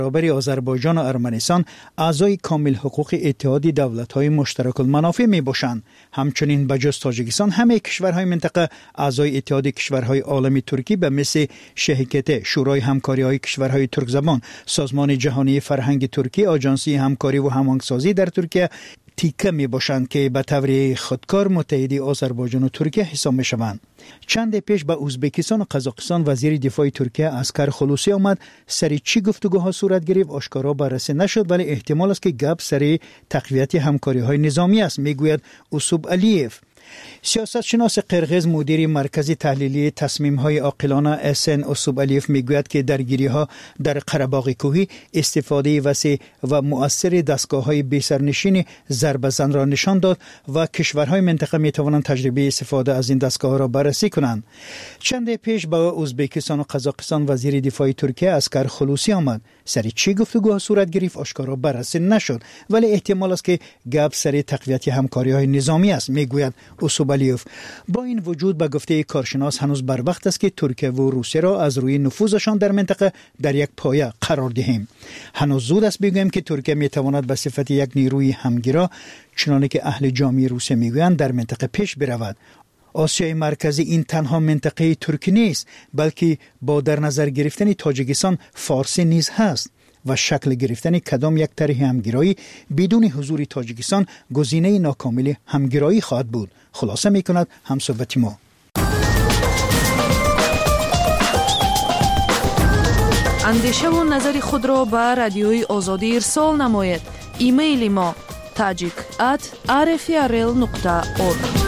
برابر آذربایجان و ارمنستان اعضای کامل حقوق اتحاد دولت‌های مشترک المنافع میباشند. همچنین بجز تاجیکستان همه کشورهای منطقه اعضای اتحاد کشورهای عالمی ترکی به مثل شهکت شورای همکاری‌های کشورهای ترک زبان، سازمان جهانی فرهنگ ترکی، آژانسی همکاری و هماهنگسازی در ترکیه تیکه می باشند که به طور خودکار متحدی آذربایجان و ترکیه حساب می شوند. چند پیش به ازبکستان و قزاقستان وزیر دفاع ترکیه اسکر خلوسی آمد. سری چی گفتگوها صورت گرفت آشکارا بررسی نشد، ولی احتمال است که گپ سری تقویت همکاری های نظامی است، میگوید اوسوب علیف. سیاست شناس قرغیز مدیر مرکز تحلیلی تصمیم های عاقلانه اسن اوسوب علیف میگوید که درگیری ها در قره‌باغ کوهی استفاده وسیع و مؤثر دستگاه های بی سرنشین ضرب زن را نشان داد و کشورهای منطقه می توانند تجربه استفاده از این دستگاه را بررسی کنند. چند پیش با ازبکستان و قزاقستان وزیر دفاع ترکیه اسکر خلوسی آمد. سری چی گفتگوها صورت گرفت آشکارا بررسی نشد، ولی احتمال است که گپ سری تقویت همکاری های نظامی است، میگوید اوسوب علیف. با این وجود به گفته کارشناس هنوز بر وقت است که ترکیه و روسیه را از روی نفوذشان در منطقه در یک پایه قرار دهیم. هنوز زود است بگوییم که ترکیه می تواند به صفت یک نیروی همگرا، چنانه که اهل جامعه روسیه میگویند، در منطقه پیش برود. آسیای مرکزی این تنها منطقه ترکی نیست، بلکه با در نظر گرفتن تاجیکستان فارسی نیز هست و شکل گرفتن کدام یک طرح همگرایی بدون حضور تاجیکستان گزینه ناکامل همگرایی خواهد بود. خلاصه میکند همصحبت ما. اندیشه و نظر خود را به رادیوی آزادی ارسال نماید. ایمیل ما tajik@rfrl.org.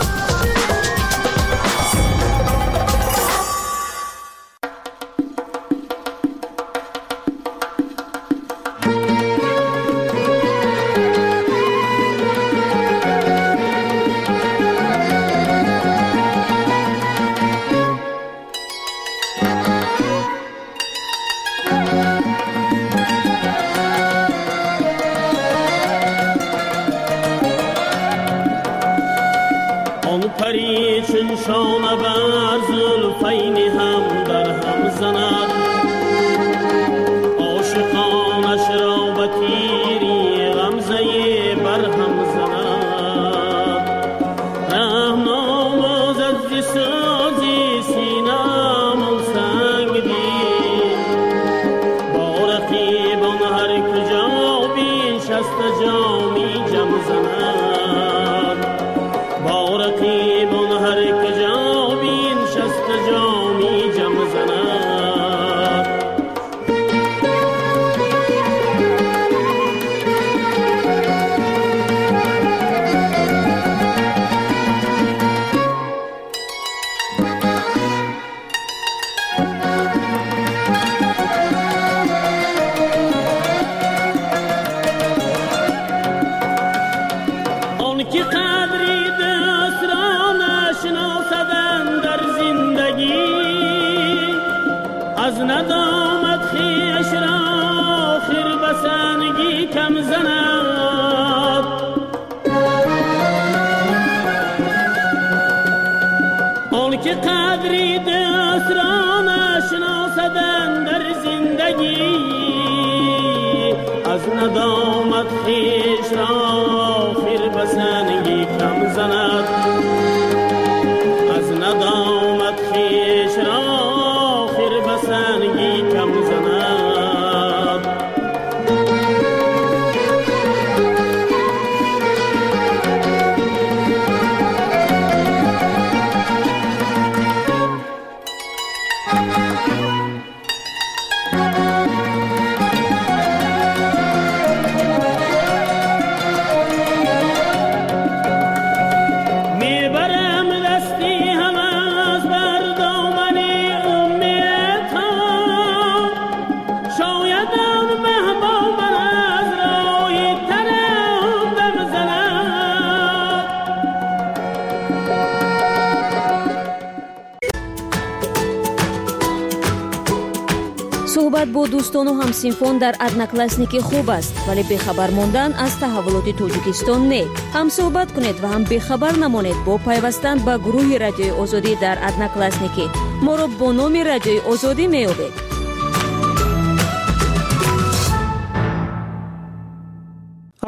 صحبت با دوستان و همسینفون در ادناکلاسنیکی خوب است، ولی بیخبر موندن از تحولات تاجیکستان نه. هم صحبت کنید و هم بیخبر نمانید با پیوستن به گروه رادیوی آزادی در ادناکلاسنیکی. ما را با نام رادیوی آزادی میابید.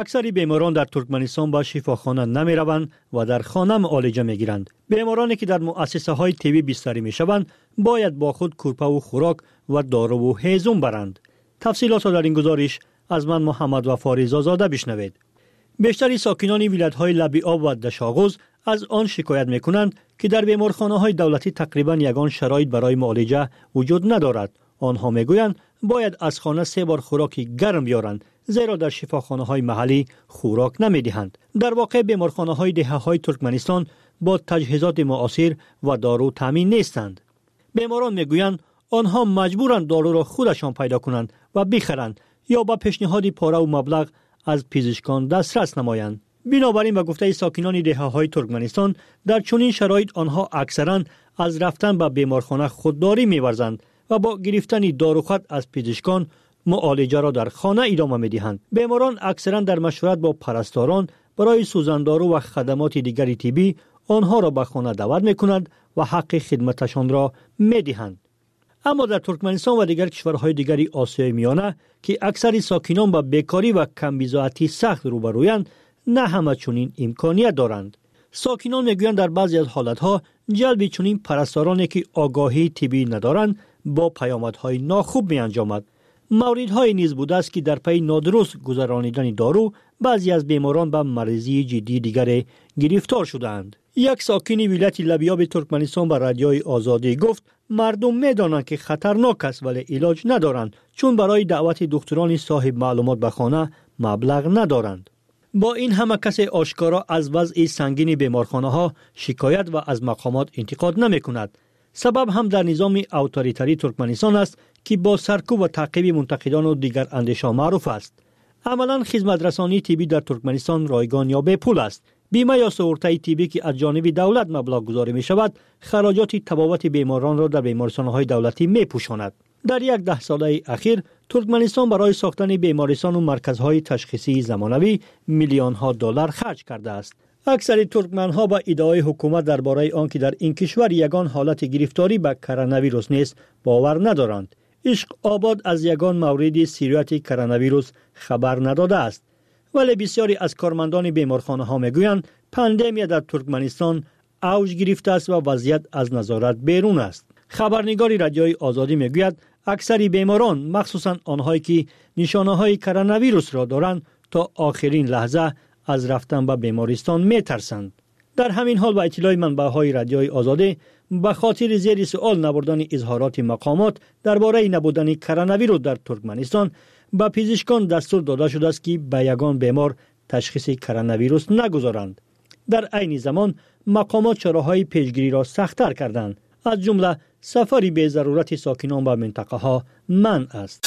اکثر بیماران در ترکمنستان به شفاخانه نمی روند و در خانه معالجه می گیرند. بیمارانی که در مؤسسه های طبی بستری می شوند باید با خود کورپه و خوراک و دارو و هیزم برند. تفصیلات در این گزارش از من محمد وفا رضازاده بشنوید. بیشتر ساکنان ولایت‌های لبی آب و دشاغوز از آن شکایت می‌کنند که در بیمارخانه‌های دولتی تقریباً یگان شرایط برای معالجه وجود ندارد. آنها می‌گویند باید از خانه 3 بار خوراک گرم بیارند، زیرا در شفاخانه‌های محلی خوراک نمی‌دهند. در واقع بیمارخانه‌های دهه‌های ترکمنستان با تجهیزات معاصر و دارو تامین نیستند. بیماران می‌گویند آنها مجبورند دارو را خودشان پیدا کنند و بخرند یا با پیشنهاد پاره و مبلغ از پزشکان دسترس نمایند. بنابراین به گفته ساکنان دهه‌های ترکمنستان در چنین شرایط آنها اکثراً از رفتن به بیمارخانه خودداری می‌ورزند و با گرفتن داروخط از پزشکان معالجه را در خانه ادامه می‌دهند. بیماران اکثراً در مشورت با پرستاران برای سوزاندارو و خدمات دیگر طبی آنها را به خانه دعوت می‌کنند و حق خدمتشان را می‌دهند. اما در ترکمنستان و دیگر کشورهای دیگر آسیای میانه که اکثر ساکنان با بیکاری و کمبزاعتی سخت روبرویند، نه همه چنین امکانیت دارند. ساکنان میگویند در بعضی از حالتها جلب چنین پرستارانی که آگاهی طبی ندارند با پیامدهای ناخوب می انجامد. موردهای نیز بوده است که در پی نادرست گذرانیدن دارو بعضی از بیماران به مریضی جدی دیگر گرفتار شدند. یک ساکن ولایت لبیاب ترکمنستان به رادیوی آزادی گفت مردم میدانند که خطرناک است ولی علاج ندارند، چون برای دعوت دکتران صاحب معلومات به خانه مبلغ ندارند. با این همه کسی آشکارا از وضع سنگین بیمارخانه ها شکایت و از مقامات انتقاد نمی کند. سبب هم در نظام اتوریتری ترکمنستان است که با سرکوب و تعقیب منتقدان و دیگر اندیشه معروف است. عملا خدمت رسانی طبی در ترکمنستان رایگان یا بی پول است. بیمه یا سئورته طبی که از جانب دولت مبلغ گذاری می شود، خراجات تبابت بیماران را در بیمارستان‌های دولتی می پوشاند. در 10 ساله اخیر ترکمنستان برای ساختن بیمارستان و مرکزهای تشخیصی زمانوی میلیون‌ها دلار خرج کرده است. اکثر ترکمن‌ها با ادعای حکومت درباره آنکه در این کشور یگان حالت گرفتاری به کرونا ویروس نیست باور ندارند. عشق آباد از یگان مورد سیریت کرونا ویروس خبر نداده است. ولی بسیاری از کارمندان بیمارخانه‌ها میگویند پاندمی در ترکمنستان اوج گرفته است و وضعیت از نظارت بیرون است. خبرنگار رادیوی آزادی میگوید اکثر بیماران، مخصوصا آنهایی که نشانه‌های کرونا ویروس را دارند، تا آخرین لحظه از رفتن به بیمارستان میترسند. در همین حال با اطلاع منبع‌های رادیوی آزادی به خاطر زیر سوال نبردن اظهارات مقامات درباره نبودن کرونا ویروس در ترکمنستان، به پزشکان دستور داده شده است که به یگان بیمار تشخیص کرونا ویروس نگذارند. در عین زمان مقامات چاره‌های پیشگیری را سخت‌تر کردند. از جمله سفری به ضرورت ساکنان به منطقه ها منع است.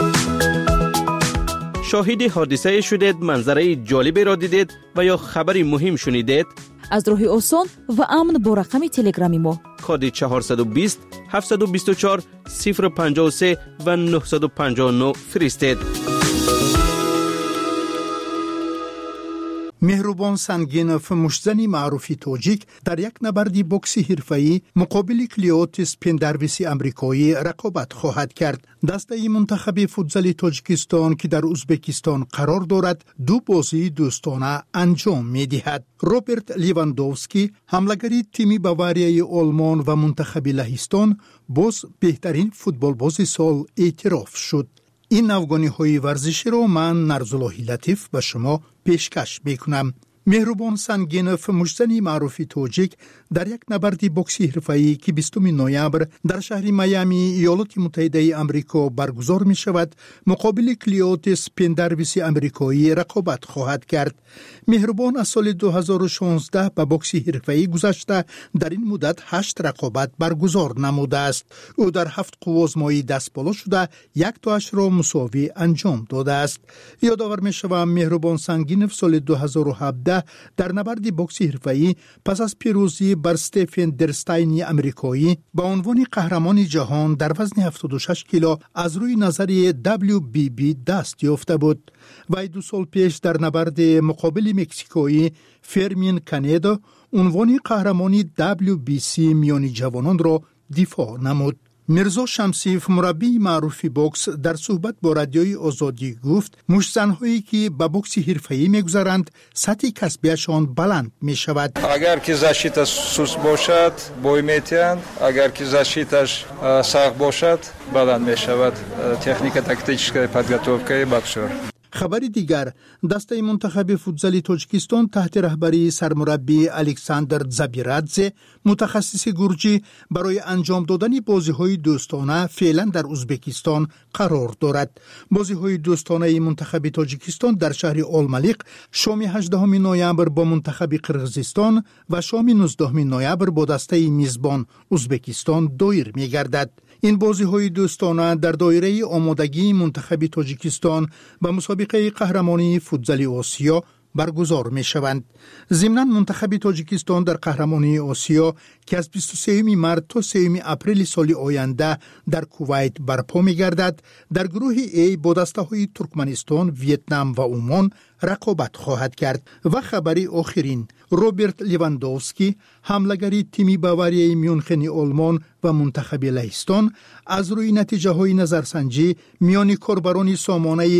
شاهد حادثه شدید، منظره جالبی را دیدید و یا خبری مهم شنیدید؟ از راه آسان و امن با رقم تلگرامی ما کد 420 724 053 و 959 فرستید. مهربان سنگینوف، مشتزنی معروفی توجیک، در یک نبرد بوکسی حرفه‌ای مقابل کلیوتیس پندرویسی امریکایی رقابت خواهد کرد. دسته منتخب فوتزال تاجیکستان که در ازبکستان قرار دارد 2 بازی دوستانه انجام می‌دهد. روبرت لیواندوفسکی، حمله‌گری تیم باواریای آلمان و منتخب لهستان، باز بهترین فوتبال باز سال اعتراف شد. این افغانی ورزشی رو من نرزاللهی لطیف به شما پیشکش میکنم. مهربان سنگینوف، مشتزنی معروفی توجیک، در یک نبرد بوکسی حرفه‌ای که 20 نوامبر در شهر میامی ایالات متحده آمریکا برگزار می شود مقابل کلیوتیس پندرویسی امریکایی رقابت خواهد کرد. مهربان از سال 2016 به بوکسی حرفه‌ای گذشته در این مدت 8 رقابت برگزار نموده است. او در 7 قوازمایی دست بالا شده 1 تا 8 را مساوی انجام داده است. یادآور می شوم مهربان سنگینوف سال 2017 در نبرد بوکسی حرفه‌ای پس از پیروزی بر استفن درستاینی امریکایی با عنوان قهرمان جهان در وزن 76 کیلو از روی نظریه WBB دست یافته بود. و 2 سال پیش در نبرد مقابل مکزیکویی فرمین کانیدو عنوان قهرمانی WBC میانی جوانان را دفاع نمود. میرزا شمسیف مربی معروف بوکس در صحبت با رادیوی آزادی گفت مشت‌زن‌هایی که به بوکس حرفه‌ای می‌گذرند سطح کسبیشان بلند می‌شود. اگر که защита سوس باشد بوی می‌تیند، اگر که защитаش سخت باشد بلند می‌شود. تکنیک تاکتیکی подготовкаи боксер. خبر دیگر، دسته منتخب فوتبال تاجیکستان تحت رهبری سرمربی الکساندر زابیرادزه متخصص گرجی برای انجام دادن بازی‌های دوستانه فعلا در ازبکستان قرار دارد. بازی‌های دوستانه منتخب تاجیکستان در شهر آلمالیق شام 18 نوامبر با منتخب قرقیزستان و شام 19 نوامبر با دسته میزبان ازبکستان دایر می‌گردد. این بازی‌های دوستانه در دایره آمادگی منتخب تاجیکستان به مسابقه قهرمانی فوتبال آسیا برگزار می‌شوند. ضمناً منتخب تاجیکستان در قهرمانی آسیا که از 23 مارس تا 3 اپریل سال آینده در کویت برپا می‌گردد، در گروه A با دسته‌های ترکمنستان، ویتنام و عمان رقابت خواهد کرد. و خبری آخرین، روبرت لیواندوفسکی حمله‌گری تیم باواریای میونخن آلمان و منتخب لهستان از روی نتیجه‌های نظرسنجی میان کاربران سامانه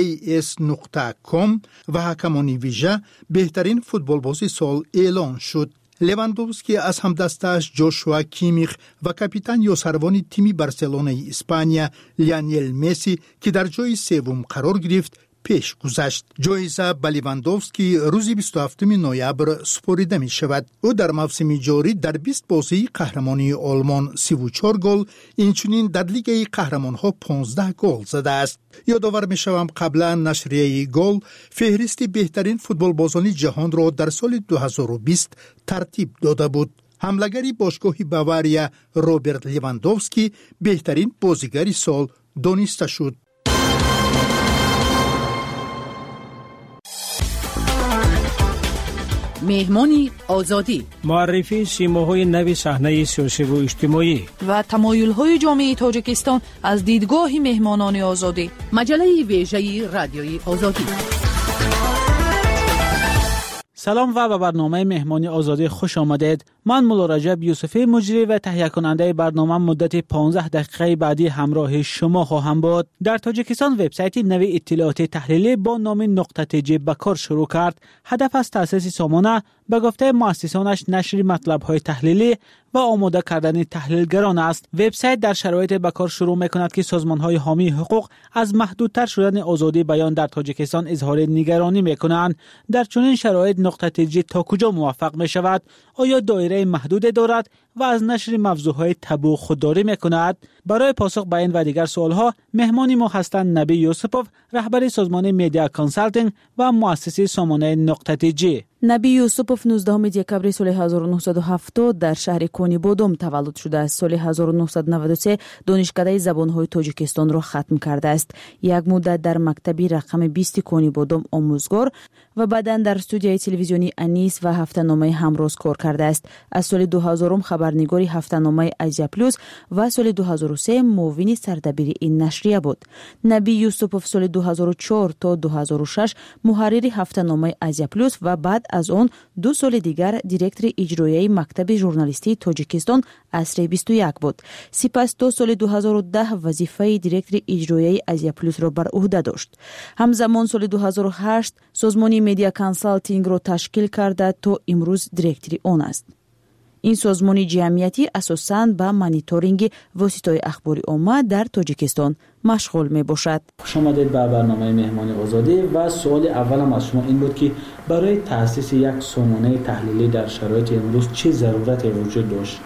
AS.com و حکمان ویژه بهترین فوتبالباز سال اعلان شد. لیواندوفسکی از همدستش جوشوا کیمیخ و کاپیتان یاسروان تیم بارسلونای اسپانیا لیونل مسی که در جای سوم قرار گرفت پیش گذشت. جایزه به لیواندوفسکی روز 27 نوامبر سپرده می شود. او در موسم جاری در 20 بازی قهرمانی آلمان 34 گل، اینچنین در لیگ قهرمان‌ها 15 گل زده است. یادآور می شوم قبلا نشریه گل فهرست بهترین فوتبالبازان جهان را در سال 2020 ترتیب داده بود. حمله‌گری باشگاه باواریا روبرت لیواندوفسکی بهترین بازیگر سال دانسته شد. مهمانی آزادی، معرفی سیماهای نوی صحنه سیاسی و اجتماعی و تمایل‌های جامعه تاجیکستان از دیدگاه مهمانان آزادی. مجله ویژه رادیوی آزادی. سلام و به برنامه مهمانی آزادی خوش آمدید. من مولا رجب یوسفی مجری و تهیه کننده برنامه مدت 15 دقیقه بعدی همراه شما خواهم بود. در تاجیکستان وبسایت نوی اطلاعات تحلیلی با نام نقطه جی به کار شروع کرد. هدف از تأسیس سامانه به گفته مؤسسانش نشر مطلب‌های تحلیلی و آماده کردن تحلیلگران است. وبسایت در شرایط به کار شروع می‌کند که سازمان‌های حامی حقوق از محدودتر شدن آزادی بیان در تاجیکستان اظهار نگرانی می‌کنند. در چنین شرایط نقطه جی تا کجا موفق می‌شود؟ آیا دایره محدود دارد و از نشر موضوعهای تابو خودداری می‌کند؟ برای پاسخ به این و دیگر سوال‌ها مهمانی ما هستند نبی یوسپوف، رهبر سازمان میدیا کانسالتینگ و مؤسس سامانه نقطه جی. نبی یوسپوف 19 دکبر سال 1970 در شهر کونی بودم تولد شده است. سال 1993 دانشکده زبان‌های تاجیکستان را ختم کرده است. یک مدت در مکتبی رقم 20 کونی بودم آموزگار و بعداً در استودیوی تلویزیونی انیس و هفته‌نامه همروز کار کرده است. از سال 2000 خبرنگاری هفته‌نامه آزیا پلوس و سال 2003 معاون سردبیر این نشریه بود. نبی یوسپوف سال 2004 تا 2006 محرر هفته‌نامه آزیا پلوس و بعد از اون 2 سال دیگر دیرکتور اجرایی مکتب ژورنالیستی تاجیکستان عصر 21 بود. سپس 2 سال 2010 وظیفه دیرکتور اجرایی آزیا پلوس را بر عهده داشت. همزمان سال 2008 سازمان میدیا کانسالتینگ را تشکیل کرده تا امروز دیرکتور آن است. این سازمان جمعیتی اساساً به مانیتورینگ واسطه‌های اخباری عامه در تاجیکستان مشغول می باشد. خوش آمدید به برنامه مهمانی آزادی و سوال اولم از شما این بود که برای تأسیس یک سامانه تحلیلی در شرایط امروز چه ضرورتی وجود داشت؟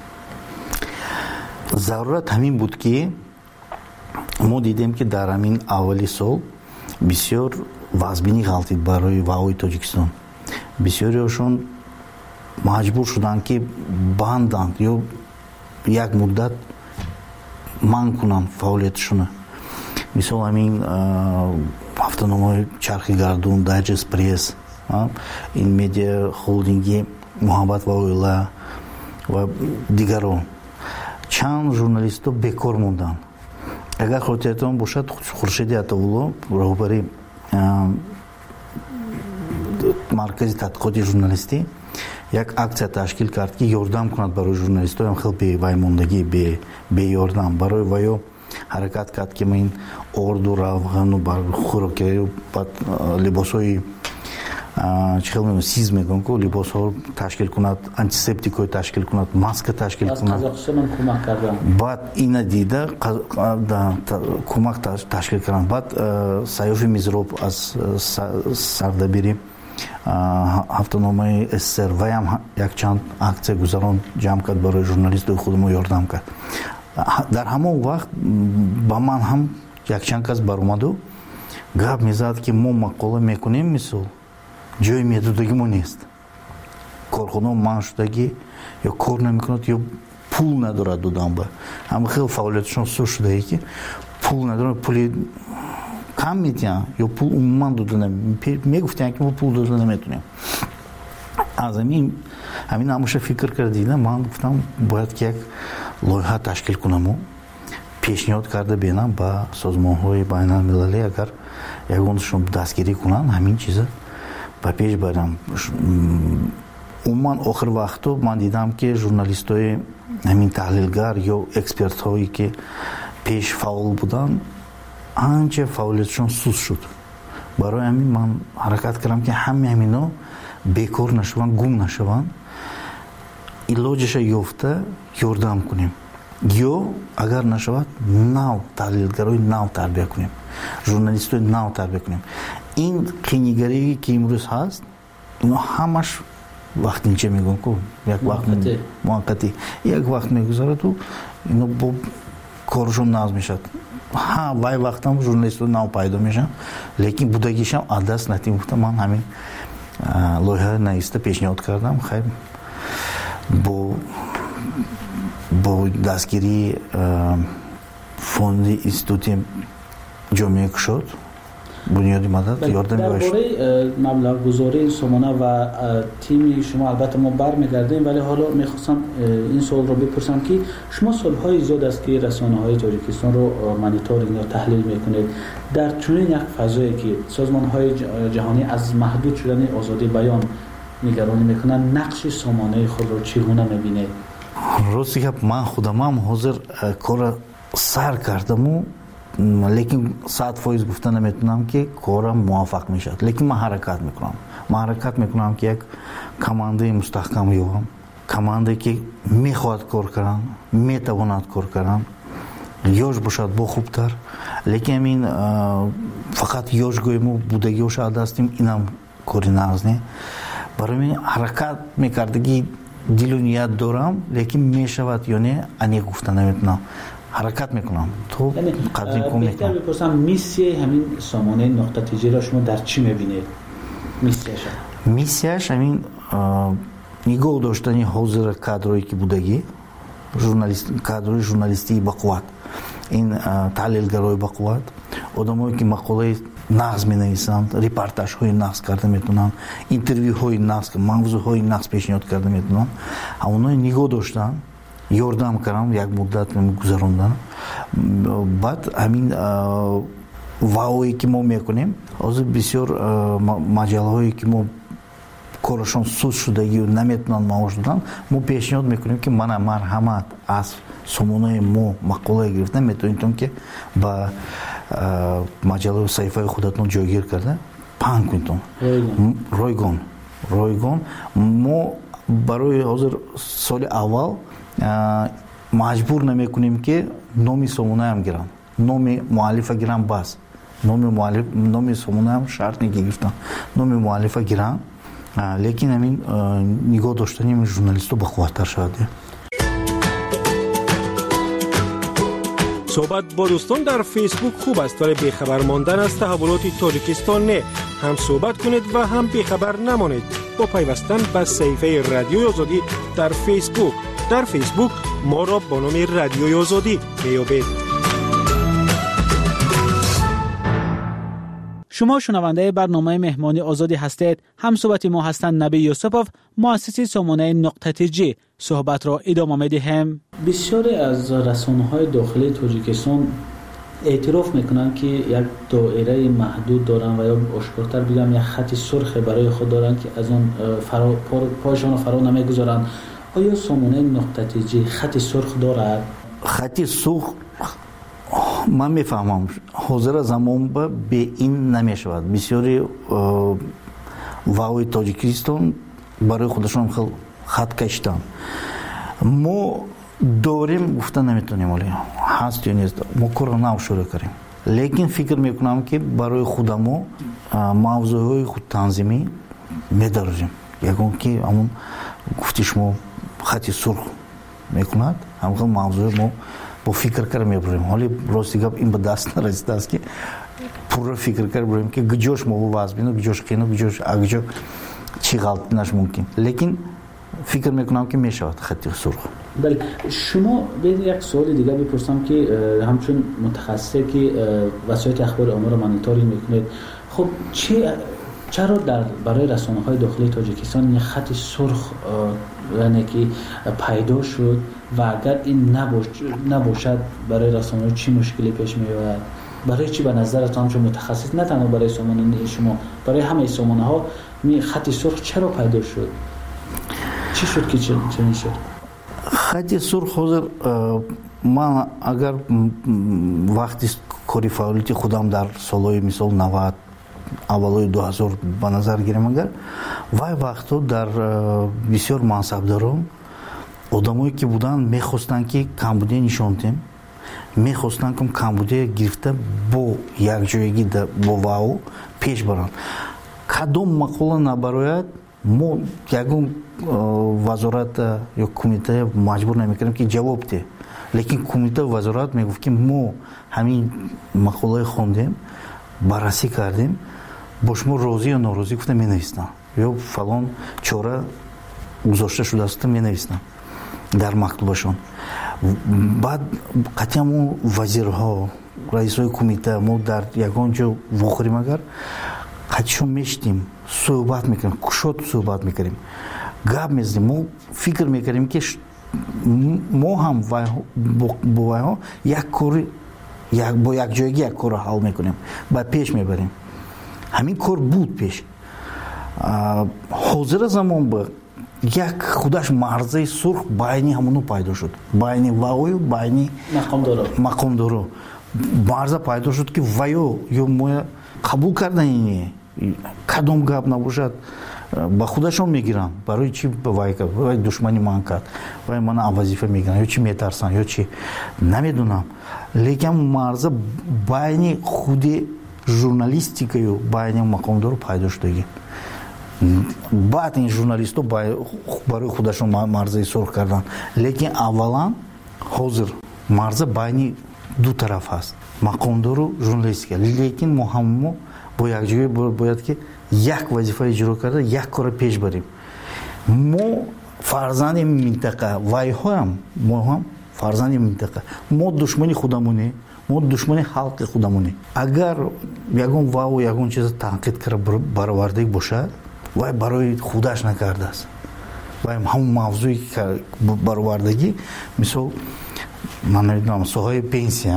ضرورت همین بود که ما دیدیم که در همین اولی سال بسیار وضعبینی غلطید برای وعای تاجیکستان. بسیاریشون مجبور شدند که بندند یا یک مدت منع کنند فعالیتشون. مثل همین هفته‌نامه چرخی گردون، دایجست پرس، این میدیا هولدینگی محبت و اویلا و دیگران. چند ژورنالیست بیکار موندند. اگر خاطرتان باشد خورشید عطاالله رهبری маркази тадқиқоти журналистӣ як аксия ташкил кард ки ёрдам кунад барои журналистоям хеле беваймондагӣ беёрдам барои ваё ҳаракат кард ки ин орду равғану хӯрокиёю либосҳои чихел сиз мегӯям ку либосҳо ташкил кунад, антисептикҳо ташкил кунад, маска ташкил кунад. Қазоқистон кӯмак кардан. Баъд ина дида кӯмак ташкил карданд. Баъд Сайёфи Мизроб аз сардабири ҳафтаномаи СССР ваям якчанд аксия гузарон ҷамъ кард барои журналистои худмо ёрдам кард. Дар ҳамон вақт ба ман ҳам якчанд кас баромаду гап мезад ки мо мақола мекунем, мисол ҷои медудагимо нест, корхонао манъ шудагӣ ё кор намекунад ё пул надорад доданба. Ҳама хеле фаъолияташон суст шудагӣ ки пул надорад, пули кам медиҳанд ё пул умуман дода мегуфтанд ки мо пул дода наметонем. аз ҳамин ҳамаша фикр кардida ман гуфтам бояд ки як лоиҳа ташкил кунаму пешниҳод карда бинам ба созмонҳои байналмилалӣ, агар ягонашон дастгирӣ кунанд ҳамин чиза ба пеш барам. умуман охир вақтҳо ман дидам ки журналистои ҳамин таҳлилгар ё экспертҳое ки пеш фаъол буданд анча фаъолияташон суст шуд. барои ҳамин ман ҳаракат кардам ки ҳамино бекор нашаванд, гум нашаванд, илоҷаша ёфта ёрдам кунем ё агар нашавад нав таҳлилгарои нав тарбия кунем, журналистои нав тарбия кунем. ин қинигарие ки имрӯз ҳаст, ино ҳамаш вақтинча мегӯям ку як вақт муаққатӣ, як вақт мегузараду ино бо коршон назм мешавад. вай вақтам журналистои нав пайдо мешаванд, лекин будагишам аз даст натим. гуфтам ман ҳамин лоиҳаи нависта пешниҳод кардам. хайр бо дастгирии фонди институти ҷомеаи кушод бунёди мадад ёрдами дар бораи маблағгузории сомона ва тими шумо албатта мо бармегардем, вале ҳоло мехостам ин суолро бипурсам ки шумо солҳои зиёд аст ки расонаҳои Тоҷикистонро мониторинг ё таҳлил мекунед. дар чунин як фазое ки созмонҳои ҷаҳонӣ аз маҳдуд шудани озодии баён нигаронӣ мекунанд, нақши сомонаи худро чӣ гуна мебинед? рости гап ман худамам ҳозир кора сар кардаму, лекин 100% гуфта наметонам ки корам муваффақ мешавад, лекин ман ҳаракат мекунам ки як командаи мустаҳкам ёбам, командае ки мехоҳад кор кардан, метавонад кор кардан, ёш бошад бо хубтар, лекин ҳамин фақат ёшгоему будагиҳоша аз дастим, инам кори нағз не. барои ин ҳаракат мекардагӣ дилу ният дорам, лекин мешавад ё не, ане гуфта наметонам. ҳаракат мекунам то қадри кум беҳтар бипурсам, миссияи ҳамин сомонаи нуқтатиҷиро шумо дар чӣ мебинед? миссияш ҳамин нигоҳ доштани ҳозир кадрое ки будагӣ, кадрои журналистии бақувват, ин таҳлилгарои бақувват, одамое ки мақолаи нағз менависанд, репортажҳои нағз карда метавонанд, интервюҳои нағз, мавзӯъҳои нағз пешниҳод карда метавонанд, ҳамоное нигоҳ доштанд, ёрдам кардам, як муддат гузарондам. баъд ҳамин ваое ки мо мекунем, ҳозир бисёр маҷалаҳое ки мо корашон суст шудагию наметавонанд маош додан, мо пешниҳод мекунем ки мана марҳамат аз сомонаи мо мақолае гирифта метавонед ки ба маҷалаи саҳифаи худатон ҷойгир карда паҳн кунедтон. ройгон мо барои ҳозир соли аввал маҷбур намекунем ки номи сомонаам гиранд, номи муаллифа гиранд, бас номи сомонаам шарт не гирифтан, номи муаллифа гиранд, лекин ҳамин нигоҳ доштани журналисту бақувваттар шавад. صحبت با دوستان در فیسبوک خوب است، ولی بیخبر ماندن از تحولات تاجیکستان نه. هم صحبت کنید و هم بیخبر نمانید با پیوستن به صفحه رادیوی آزادی در فیسبوک. در فیسبوک ما را با نام رادیوی آزادی میابید. شما شنونده برنامه مهمانی آزادی هستید. هم صحبت ما هستند نبی یوسفوف، مؤسس سامانه نقطه جی. صحبت را ادامه میدیم. بسیاری از رسانه‌های داخلی تاجیکستان اعتراف میکنن که یک دایره محدود دارن و یا آشکارتر بگم یک خط سرخ برای خود دارن که از اون پایشان فرا نمیگذارن. آیا سامانه نقطه تیجی خط سرخ دارد؟ خط سرخ من میفهمم حاضر زمان به این نمیشود. بسیاری واوی تاجیکستان برای خودشون خط کشیدن. ما داریم گفتن نمیتونیم، ولی هست یا نیست ما کار نو شروع کنیم. لیکن فکر میکنم که برای خودمو موضوعهای خود تنظیمی میداریم. یکون که همون گفتیش ما خط سرخ میکند، همون موضوع ما با فکر کردن میبریم. حالی راستی گپ این به دست نرسیده است که پورا فکر کرد بریم که گجوش ما واز بینو گجوش خینو گجوش اگجو چی غلط نش ممکن. لیکن فکر میکنم که میشود خط سرخ. بله، شما باید یک سوال دیگه بپرسم که همچون متخصصی که وسایل اخبار امور مانیتوری میکنید، خب چرا برای رسانه‌های داخلی تاجیکستان این خط سرخ یعنی که پیدا شد و اگر این نباشد برای رسانه‌ها چی مشکلی پیش میاد؟ برای چی به نظرتان چون متخصص نه تنها برای سامانه شما، برای همه سامانه‌ها خط سرخ چرا پیدا شد؟ چی شد که چنین شد؟ خط سرخ حاضر من اگر وقتی کاری فعالیتی خودم در سالهای مثال 90 اولای 2000 به نظر گیرم، اگر وای وقتا در بسیار منصبداران آدمایی که بودن میخواستن که کمبودی نشان دهیم، میخواستن که کمبودی گرفته با یک جایگی با واو پیش برن. کدام مقوله نبراید ما یکون وزارت یا کمیته مجبور نمیکنیم که جواب ده، لیکن کمیته وزارت میگفت که ما همین مقوله خوندیم، بررسی کردیم، با شما راضی یا ناراضی گفتم می نویسن یا فلان چاره گذاشته شده است می نویسن در مکتوبشون. بعد قطعا ما وزیرها رئیسای کمیته ما در یگان جا واخریم اگر قطعشون میشتیم صحبت میکنیم، کشاد صحبت میکنیم، گپ میزنیم، ما فکر میکنیم که ما هم با وایها یک کاری با یک جایگی یک کار حل میکنیم بعد پیش میبریم. همین کار بود پیش. حاضر زمان با یک خودش مرزه سرخ باینی همونو پیدا شد، باینی واوی باینی مقام دارو مرزه پیدا شد که وایو یا ما قبول کردن اینه کدام گپ نباشد با خودشون میگیرن. برای چی به وای دشمنی من کرد، وای من وظیفه میگیرن یا چی میترسن یا چی نمیدونم. لیکن مرزه باینی خود ژورنالیستیکا یا باینی مقام دارو پیدا شده. بعد این ژورنالیست‌ها برای خودشون مرزه سرخ کردن. لیکن اولا حاضر مرزه باینی دو طرف هست، مقام دارو ژورنالیستیکا. لیکن ما هم با یک جایی باید که یک وظیفه اجرا کرده یک کار پیش بریم. ما فرزند منطقه وایها هم ما هم فرزند منطقه، ما دشمنی خودمونه، ما دشمنی خلق خودمونه. اگر یگون واو یگون چیز تنقید کرده برآورده باشه وای برای خودش نکرده است، وای همون موضوعی که برآوردگی مثل من نمیدونم سوهای پنسیا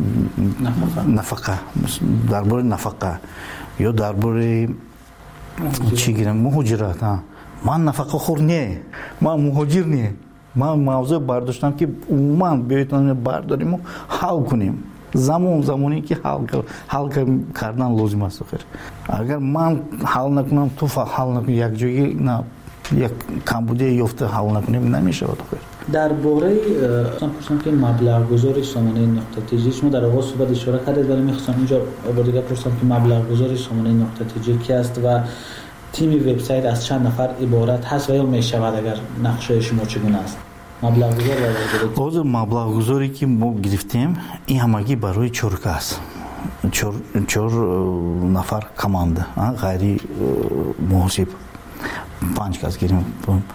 نفقه درباره نفقه یا درباره چی گیرم مهاجرت. من نفقه خور نه، من مهاجر نه، من موضوع برداشتم که من بیایتون برداریم و حل کنیم. زمانی که حل کردن لازم است. اگر من حل نکنم تو حل نکنی، یک جایی نه یک کمبودی یافته حل نکنیم نمیشه. درباره پرسیدم که مبلغ گذاری سامانه نقطه تیجی شما در آغاز صحبت اشاره کردید، ولی می‌خواستم اینجا دیگه پرسیدم که مبلغ گذاری سامانه نقطه تیجی کی است و تیم وبسایت از چند نفر عبارت هست و یا میشود اگر نقشه شما چگونه است؟ مبلغ گذاری مبلغ گذاری که ما گرفتیم این همگی برای چرک است. 4 نفر کمانده غیر محاسب 5 کس گیریم.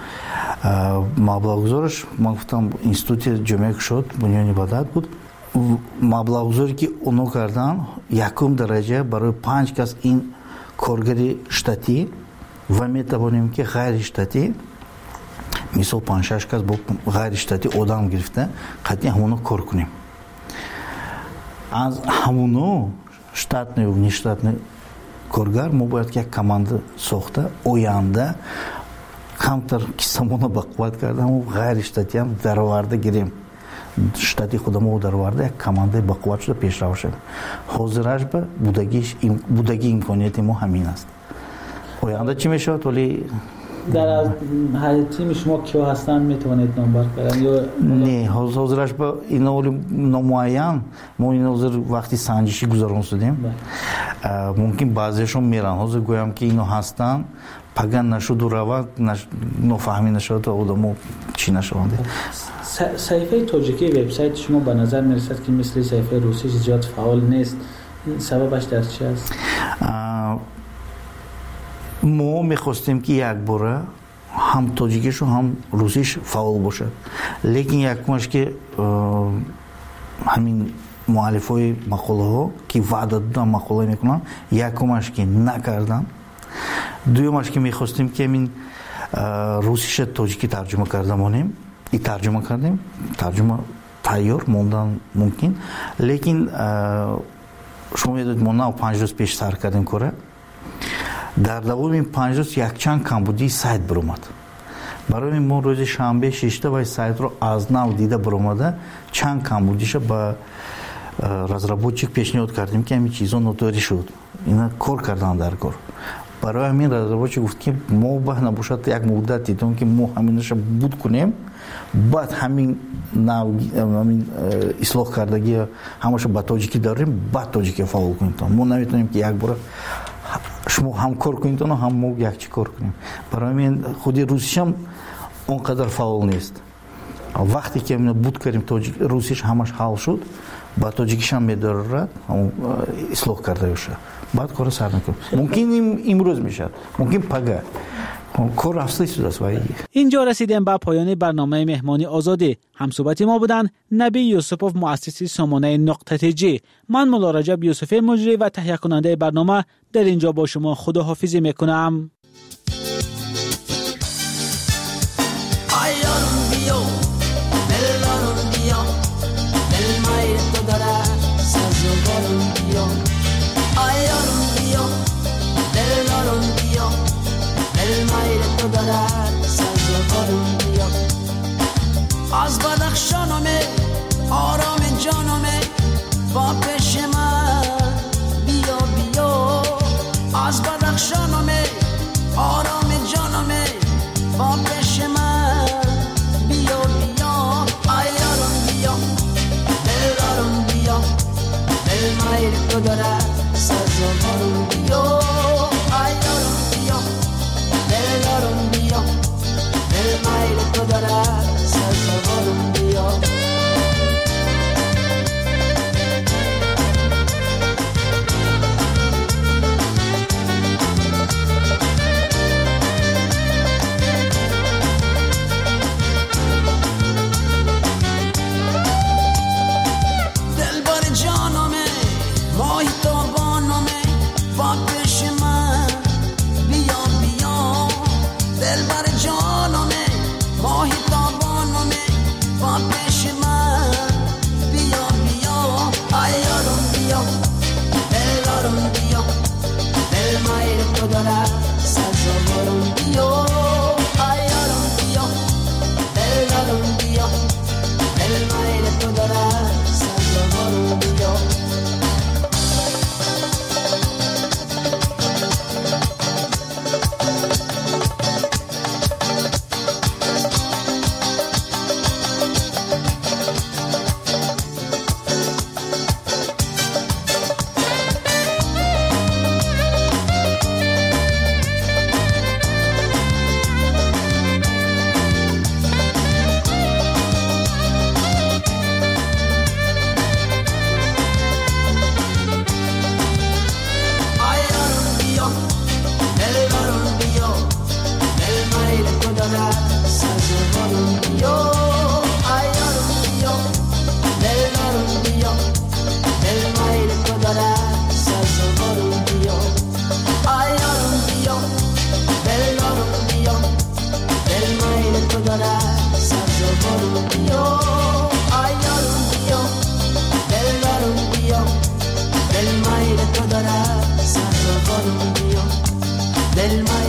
مبلغ گذارش ما گفتم اینستیتوت جامعه شد بنیانی بدات بود. مبلغ گذاری که اونو کردن یکم درجه برای 5 کس این کارگری штаті و میتوانیم که غیر штаті مثلا 5-6 کس با غیر штаті آدم گرفته قطعی همونو کار کنیم. از همونو штатный و нештатный کارگر ما باید که یک کمانده ساخته آینده کمتر کسامونو بقوت کردم و غیر شتاتی هم درآورده گیریم штати خودمو درآورده یک کمانده بقوت شده پیش رو شد حاضرش به بودگی امکانیت ما همین است آینده چی میشه ولی در تیم شما کیا هستن میتونید نامبر کنید یا نه حاضرش به اینا ولی نمایان ما این حاضر وقتی سنجشی گذارون شدیم ممکن بعضیشون میرن حاضر گویم که اینا هستن پگان نشد و رواد نفهمی نشد و آدمو چی نشونده صحیفه تاجیکی وبسایت شما به نظر میرسد که مثل صحیفه روسی زیاد فعال نیست سببش در چی است؟ ما میخواستیم که یک باره هم تاجیکیش و هم روسیش فعال باشه لیکن یکمش که همین مؤلف های مقاله ها که وعده دادن مقاله میکنن یکمش که نکردن دویمش که میخواستیم که همین روسیش تاجیکی ترجمه کردیم این ترجمه کردیم ترجمه تیار موندن ممکن لیکن شما میدونید ما 95 روز پیش سر کردیم کاره در دوام این 5 روز یک چند کمبودی سایت برآمد برای ما روز شنبه ششته و سایت رو از نو دیده برآمده چند کمبودیش با разработчик پیشنهاد کردیم که همین چیزا نوتاری شد اینا کار کردن در کار برای همین разработчик گفت که ما به نباشد یک مدتی تا که ما همینش بود کنیم بعد همین اصلاح کردگی همش با تاجیکی داریم بعد تاجیکی فعال کنیم ما نمیتونیم که یک بار شما هم کار کنید و هم ما یک چی کار کنیم برای همین خودی روسیش هم اونقدر فعال نیست وقتی که بود کردیم روسیش همش حل شد با تاجیکیش هم میدارد اصلاح کرده باشه بعد کار سر نکنیم ممکن امروز میشه ممکن پگاه کار رفته است. اینجا رسیدیم به پایان برنامه مهمانی آزادی. همصحبت ما بودن نبی یوسفوف مؤسس سامانه نقطه جی. من مولا رجب یوسفی مجری و تهیه کننده برنامه در اینجا با شما خداحافظی میکنم. از بدخشانمه آرام جانمه با پیش من بیا بیا از بدخشانمه آرام جانمه با پیش من بیا بیا ایارم بیا دلارم بیا دل مایر تو دارد سازوارم بیا ایارم بیا دلارم بیا دل مایر تو دارد سازوارم بیا للمرء